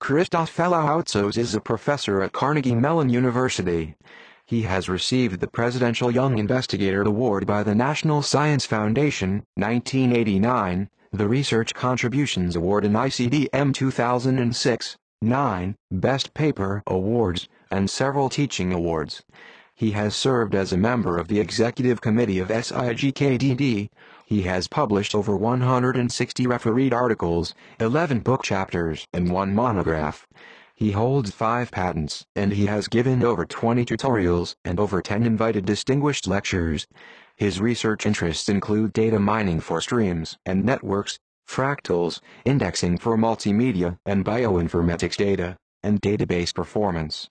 Christoph Felloutsos is a professor at Carnegie Mellon University. He has received the Presidential Young Investigator Award by the National Science Foundation, 1989, the Research Contributions Award in ICDM 2006, 9 Best Paper Awards, and several teaching awards. He has served as a member of the Executive Committee of SIGKDD. He has published over 160 refereed articles, 11 book chapters, and 1 monograph. He holds 5 patents, and he has given over 20 tutorials and over 10 invited distinguished lectures. His research interests include data mining for streams and networks, fractals, indexing for multimedia and bioinformatics data, and database performance.